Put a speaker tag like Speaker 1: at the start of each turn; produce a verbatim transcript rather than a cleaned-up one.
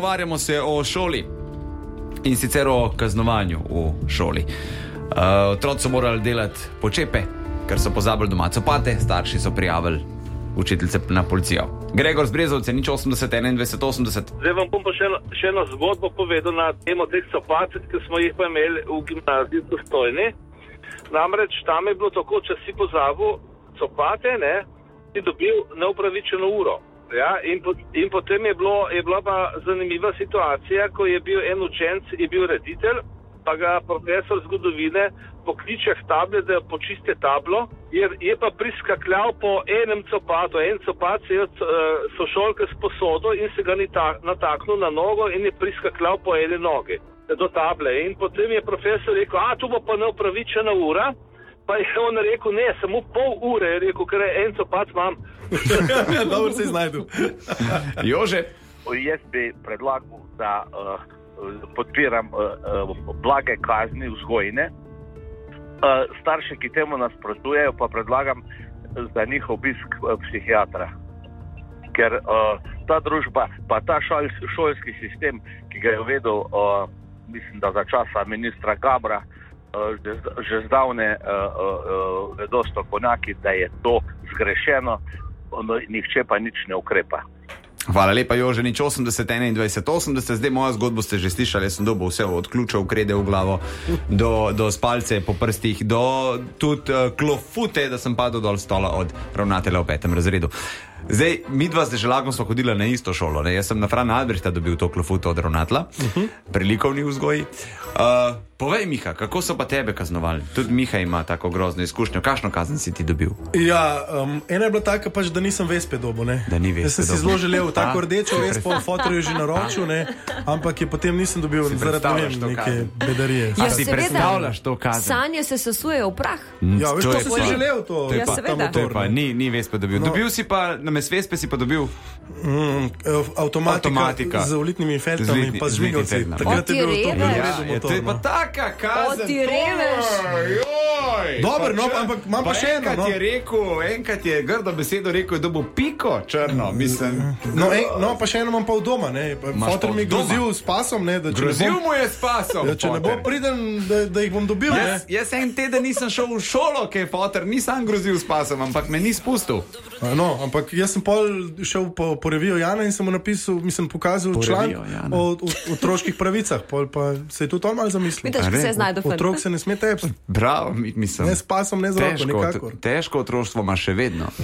Speaker 1: pogovarjamo se o šoli in sicer o kaznovanju v šoli. Uh, otroci so morali delati počepe, ker so pozabili doma copate, starši so prijavili učiteljice na policijo. Gregor z Brezovce, nič osemdeset, enaindvajset, osemdeset.
Speaker 2: Zdaj vam bom pa še, še eno zgodbo povedal na temo teh copat, ki smo jih pa imeli v gimnaziji v Stojni. Namreč tam je bilo tako, če si pozabil copate, ne, si dobil neupravičeno uro. Ja, in, po, in potem je, bilo, je bila pa zanimiva situacija, ko je bil en učenec, je bil reditelj, pa ga profesor zgodovine pokliče k table, da počiste tablo, je, je pa priskakljal po enem copatu. En copat se je od uh, sošolke sposodo in se ga ni ta, nataknil na nogo in je priskakljal po ene noge do table. In potem je profesor rekel, a tu bo pa neupravičena ura. Pa je on rekel, ne, samo pol ure, je rekel, ker en copat imam.
Speaker 3: Dobro se znajdu.
Speaker 1: Jože?
Speaker 4: Jaz bi predlagal, da uh, podpiram uh, uh, blage kazni vzgojne. Uh, starši, ki temu nasprotujejo, pa predlagam za njih obisk uh, psihiatra. Ker uh, ta družba, pa ta šol, šolski sistem, ki ga je uvedel, uh, mislim, da za časa ministra Gabra, uh, že, že zdavne uh, uh, vedo strokovnjaki, da je to zgrešeno, uh, nihče pa nič ne ukrepa.
Speaker 1: Hvala lepa, Jože, nič osemdeset, enaindvajset, osemdeset. Zdaj moja zgodbo ste že slišali, jaz sem dobil vse od ključev, krede v glavo, do, do spalce po prstih, do tudi uh, klofute, da sem padel dol stola od ravnatelja v petem razredu. Zdaj, mi dva z Deželagom smo hodila na isto šolo, ne? Jaz sem na Frana Albrehta dobil to klofuto od ravnatelja, uh-huh. pri likovni vzgoji. Uh, povej, Miha, kako so pa tebe kaznovali? Tudi Miha ima tako grozno izkušnjo. Kakšno kazen si ti dobil?
Speaker 3: Ja, um, ena je bila taka pač, da nisem vespe dobil, ne.
Speaker 1: Da ni vespe
Speaker 3: Jaz sem si zelo želel tako rdečo vespo, fotorju že naročil, ne, ampak je potem nisem dobil zaradi neke bedarije.
Speaker 1: Ja, si predstavljaš to kazen?
Speaker 5: Sanje se sesujejo v prah.
Speaker 3: Ja, veš, to, to sem si želel to.
Speaker 5: To je pa, ja,
Speaker 1: to je pa, ni, ni vespe dobil. No. Dobil si pa, namesto vespe si pa dobil?
Speaker 3: Mm, automatika, automatika z ulitnimi feltami in pa z žmigovci. Takrat je bilo to prevedo motor.
Speaker 1: To je pa taka kazen.
Speaker 5: O, ti reveš.
Speaker 3: Dobar, no, ampak imam pa še eno.
Speaker 1: Enkrat je rekel, enkrat je grdo besedo rekel, da bo piko črno, mislim.
Speaker 3: No, en, no pa še eno imam pa v doma, ne. Fotor mi grozil s pasom, ne. Da
Speaker 1: grozil mu je s pasom.
Speaker 3: Ja, če ne bo priden, da, da jih bom dobil, ne.
Speaker 1: Jaz, jaz en teden nisem šel v šolo, ker je fotor nisem grozil s pasom, ampak me ni spustil.
Speaker 3: No, ampak jaz sem pol šel po, po revijo Jana in sem mu napisal, mislim, pokazal članek o, o, o otroških pravicah, pol pa se je tudi on malo zamislil.
Speaker 5: Vidiš, ko se znajde fajn.
Speaker 3: Otrok se ne sme tepsti.
Speaker 1: Bravo, mislim.
Speaker 3: Ne s pasom, ne z roko, nikakor.
Speaker 1: Težko otroštvo ima še vedno.